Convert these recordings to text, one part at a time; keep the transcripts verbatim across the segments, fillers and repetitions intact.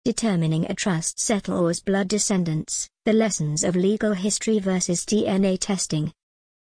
Determining a trust settlor's blood descendants, the lessons of legal history versus D N A testing.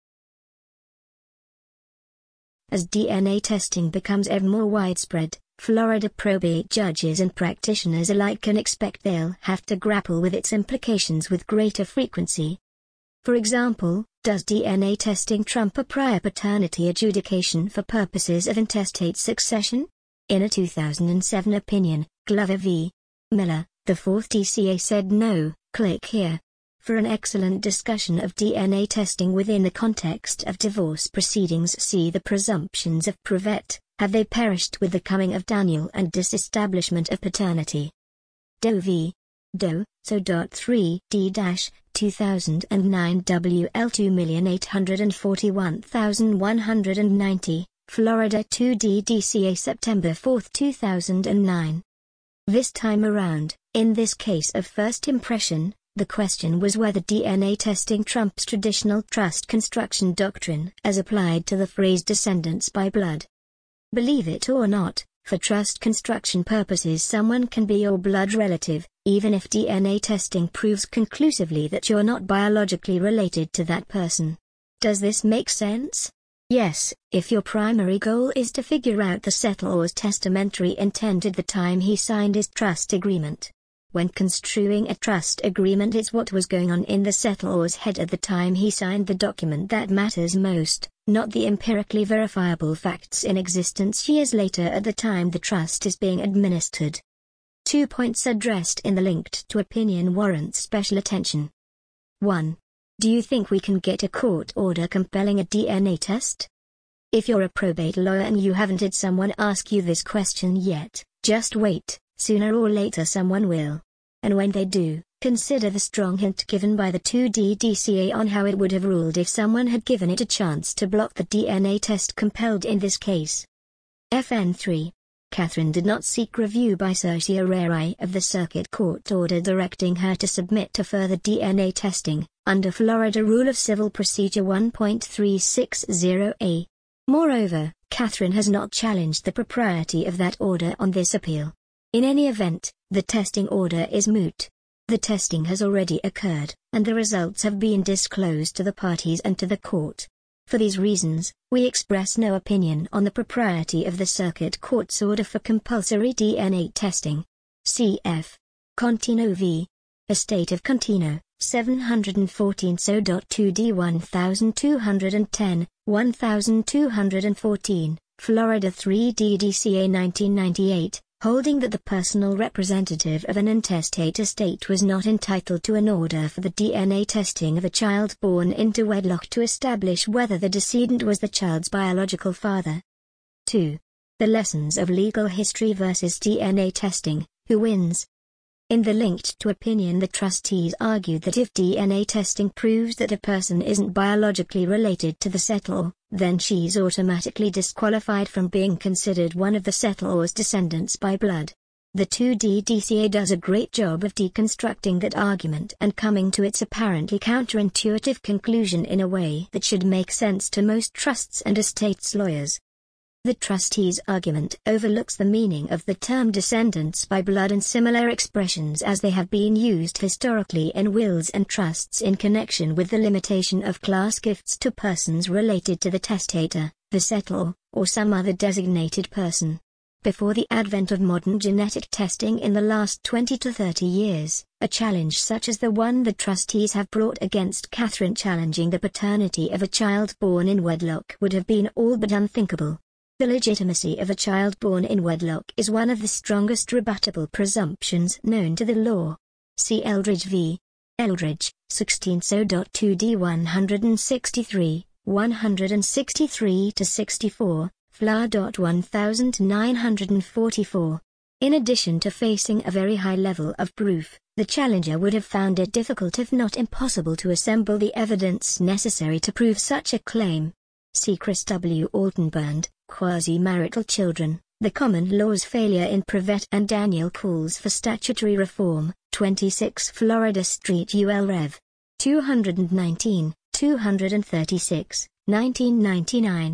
As D N A testing becomes ever more widespread, Florida probate judges and practitioners alike can expect they'll have to grapple with its implications with greater frequency. For example, does D N A testing trump a prior paternity adjudication for purposes of intestate succession? In a two thousand seven opinion, Glover v. Miller, the fourth D C A said no. Click here. For an excellent discussion of D N A testing within the context of divorce proceedings, see the presumptions of Prevet, have they perished with the coming of Daniel and disestablishment of paternity. Doe v. Doe, so three D two thousand nine W L two million eight hundred forty-one thousand one hundred ninety, Florida two D D C A September fourth two thousand nine. This time around, in this case of first impression, the question was whether D N A testing trumps traditional trust construction doctrine as applied to the phrase descendants by blood. Believe it or not, for trust construction purposes someone can be your blood relative, even if D N A testing proves conclusively that you're not biologically related to that person. Does this make sense? Yes, if your primary goal is to figure out the settlor's testamentary intent at the time he signed his trust agreement. When construing a trust agreement, it's what was going on in the settlor's head at the time he signed the document that matters most, not the empirically verifiable facts in existence years later at the time the trust is being administered. Two points addressed in the linked to opinion warrant special attention. one. Do you think we can get a court order compelling a D N A test? If you're a probate lawyer and you haven't had someone ask you this question yet, just wait, sooner or later someone will. And when they do, consider the strong hint given by the two D D C A on how it would have ruled if someone had given it a chance to block the D N A test compelled in this case. F N three. Catherine did not seek review by certiorari of the Circuit Court order directing her to submit to further D N A testing, under Florida Rule of Civil Procedure one point three six zero A. Moreover, Catherine has not challenged the propriety of that order on this appeal. In any event, the testing order is moot. The testing has already occurred, and the results have been disclosed to the parties and to the court. For these reasons, we express no opinion on the propriety of the Circuit Court's order for compulsory D N A testing. Cf. Contino v. Estate of Contino, seven fourteen S O two D twelve ten, twelve fourteen, Florida three D D C A nineteen ninety-eight, holding that the personal representative of an intestate estate was not entitled to an order for the D N A testing of a child born into wedlock to establish whether the decedent was the child's biological father. two. The lessons of legal history versus D N A testing, who wins? In the linked to opinion, the trustees argued that if D N A testing proves that a person isn't biologically related to the settlor, then she's automatically disqualified from being considered one of the settlor's descendants by blood. The two D D C A does a great job of deconstructing that argument and coming to its apparently counterintuitive conclusion in a way that should make sense to most trusts and estates lawyers. The trustees' argument overlooks the meaning of the term descendants by blood and similar expressions as they have been used historically in wills and trusts in connection with the limitation of class gifts to persons related to the testator, the settlor, or some other designated person. Before the advent of modern genetic testing in the last twenty to thirty years, a challenge such as the one the trustees have brought against Catherine challenging the paternity of a child born in wedlock would have been all but unthinkable. The legitimacy of a child born in wedlock is one of the strongest rebuttable presumptions known to the law. See Eldridge v. Eldridge, sixteen S O two D one sixty-three, one sixty-three to sixty-four, F L A nineteen forty-four. In addition to facing a very high level of proof, the challenger would have found it difficult if not impossible to assemble the evidence necessary to prove such a claim. See Chris W. Altenband, Quasi-Marital Children, The Common Law's Failure in Prevet and Daniel Calls for Statutory Reform, twenty-six Florida Street U L Rev. two nineteen, two thirty-six, nineteen ninety-nine.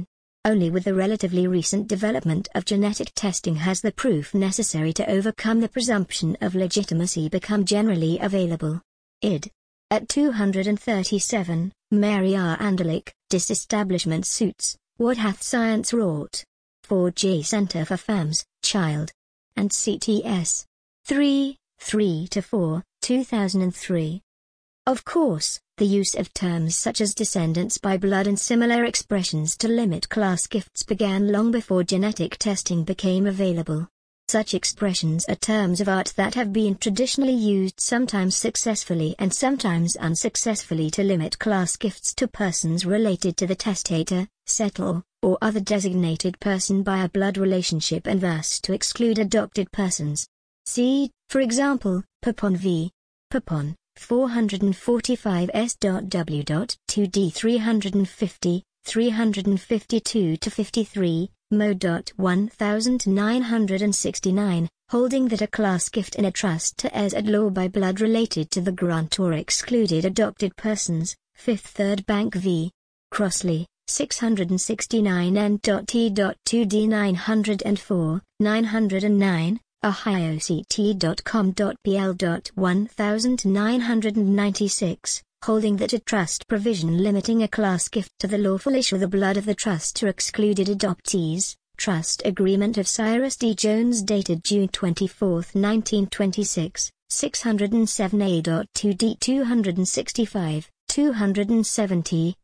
Only with the relatively recent development of genetic testing has the proof necessary to overcome the presumption of legitimacy become generally available. Id. At two hundred thirty-seven, Mary R. Anderlich, Disestablishment Suits, What Hath Science Wrought? four J Center for Femmes, Child. And C T S. three, three to four, two thousand three. Of course, the use of terms such as descendants by blood and similar expressions to limit class gifts began long before genetic testing became available. Such expressions are terms of art that have been traditionally used sometimes successfully and sometimes unsuccessfully to limit class gifts to persons related to the testator, settlor, or other designated person by a blood relationship and thus to exclude adopted persons. See, for example, Papon v. Papon, four forty-five S W two D three fifty, three fifty-two to fifty-three, Mo. nineteen sixty-nine, holding that a class gift in a trust to heirs at law by blood related to the grantor excluded adopted persons, Fifth Third Bank v. Crossley, six sixty-nine N T two D nine oh four, nine oh nine, ohio c t dot com dot p l nineteen ninety-six, holding that a trust provision limiting a class gift to the lawful issue the blood of the trust to excluded adoptees, Trust Agreement of Cyrus D. Jones dated June twenty-fourth nineteen twenty-six, six oh seven A two D two sixty-five, two seventy,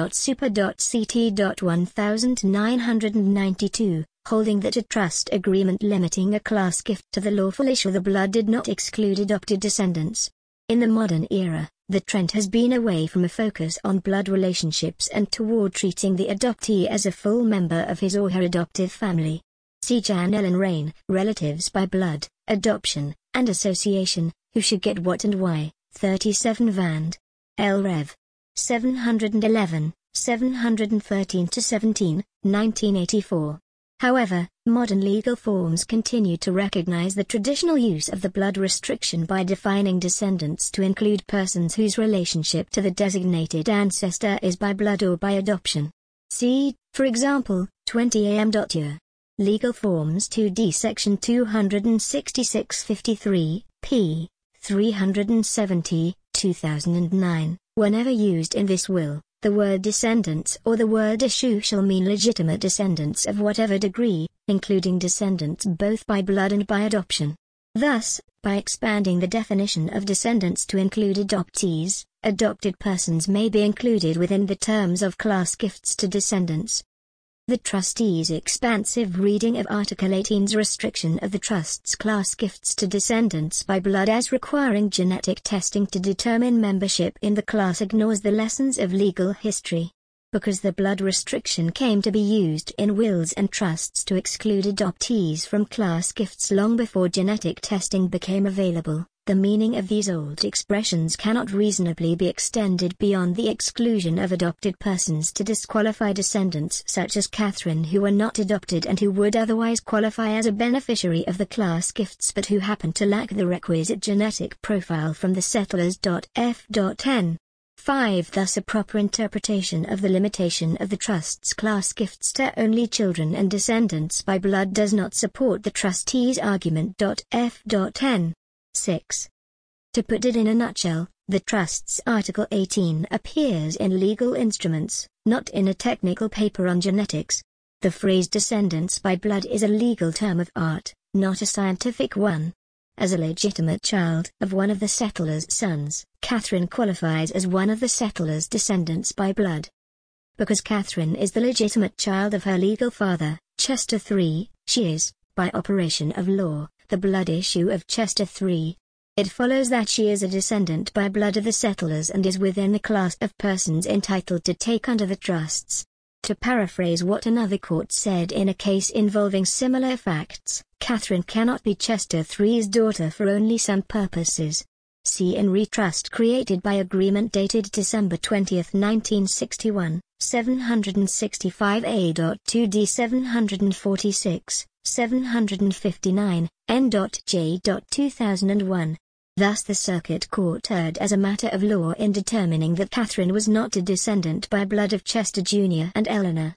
par.super.ct.nineteen ninety-two, holding that a trust agreement limiting a class gift to the lawful issue the blood did not exclude adopted descendants. In the modern era, the trend has been away from a focus on blood relationships and toward treating the adoptee as a full member of his or her adoptive family. See Jan Ellen Rain, Relatives by Blood, Adoption, and Association, Who Should Get What and Why, thirty-seven Vand. L. Rev. seven eleven, seven thirteen to seventeen, nineteen eighty-four. However, modern legal forms continue to recognize the traditional use of the blood restriction by defining descendants to include persons whose relationship to the designated ancestor is by blood or by adoption. See, for example, twenty A M U R. Legal Forms two D Section two sixty-six fifty-three, p. three seventy, two thousand nine. Whenever used in this will, the word descendants or the word issue shall mean legitimate descendants of whatever degree, including descendants both by blood and by adoption. Thus, by expanding the definition of descendants to include adoptees, adopted persons may be included within the terms of class gifts to descendants. The trustee's expansive reading of Article eighteen's restriction of the trust's class gifts to descendants by blood as requiring genetic testing to determine membership in the class ignores the lessons of legal history. Because the blood restriction came to be used in wills and trusts to exclude adoptees from class gifts long before genetic testing became available, the meaning of these old expressions cannot reasonably be extended beyond the exclusion of adopted persons to disqualify descendants such as Catherine who were not adopted and who would otherwise qualify as a beneficiary of the class gifts but who happen to lack the requisite genetic profile from the settlers. F N. five Thus a proper interpretation of the limitation of the trust's class gifts to only children and descendants by blood does not support the trustee's argument. F N. six. To put it in a nutshell, the Trust's Article eighteen appears in legal instruments, not in a technical paper on genetics. The phrase descendants by blood is a legal term of art, not a scientific one. As a legitimate child of one of the settlers' sons, Catherine qualifies as one of the settlers' descendants by blood. Because Catherine is the legitimate child of her legal father, Chester the third, she is, by operation of law, the blood issue of Chester the third. It follows that she is a descendant by blood of the settlers and is within the class of persons entitled to take under the trusts. To paraphrase what another court said in a case involving similar facts, Catherine cannot be Chester the third's daughter for only some purposes. See in Retrust created by agreement dated December twentieth nineteen sixty-one, seven sixty-five A two D seven forty-six, seven fifty-nine, N J two thousand one. Thus the Circuit Court erred as a matter of law in determining that Catherine was not a descendant by blood of Chester Junior and Eleanor,